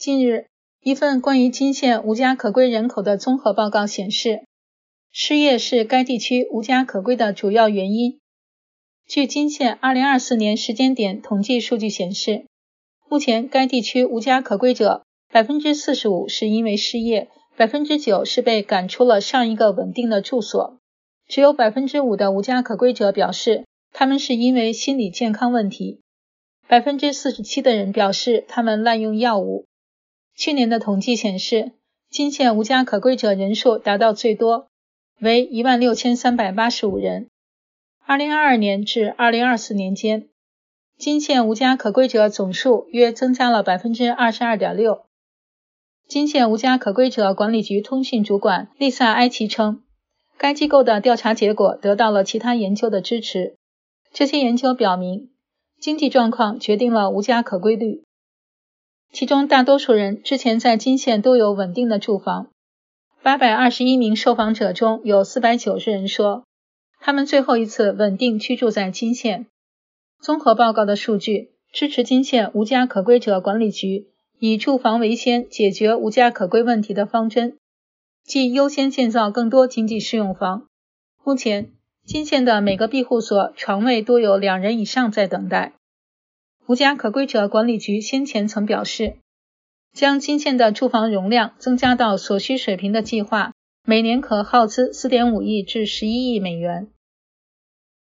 近日，一份关于金县无家可归人口的综合报告显示，失业是该地区无家可归的主要原因。据金县2024年时间点统计数据显示，目前该地区无家可归者 45% 是因为失业， 9% 是被赶出了上一个稳定的住所，只有 5% 的无家可归者表示他们是因为心理健康问题， 47% 的人表示他们滥用药物。去年的统计显示，金县无家可归者人数达到最多，为 16,385 人。2022年至2024年间，金县无家可归者总数约增加了 22.6%。 金县无家可归者管理局通讯主管丽萨埃奇称，该机构的调查结果得到了其他研究的支持，这些研究表明，经济状况决定了无家可归率。其中大多数人之前在金县都有稳定的住房，821名受访者中有490人说，他们最后一次稳定居住在金县。综合报告的数据支持金县无家可归者管理局以住房为先解决无家可归问题的方针，即优先建造更多经济适用房。目前，金县的每个庇护所床位都有2人以上在等待。无家可归者管理局先前曾表示，将金县的住房容量增加到所需水平的计划，每年可耗资 4.5 亿至11亿美元。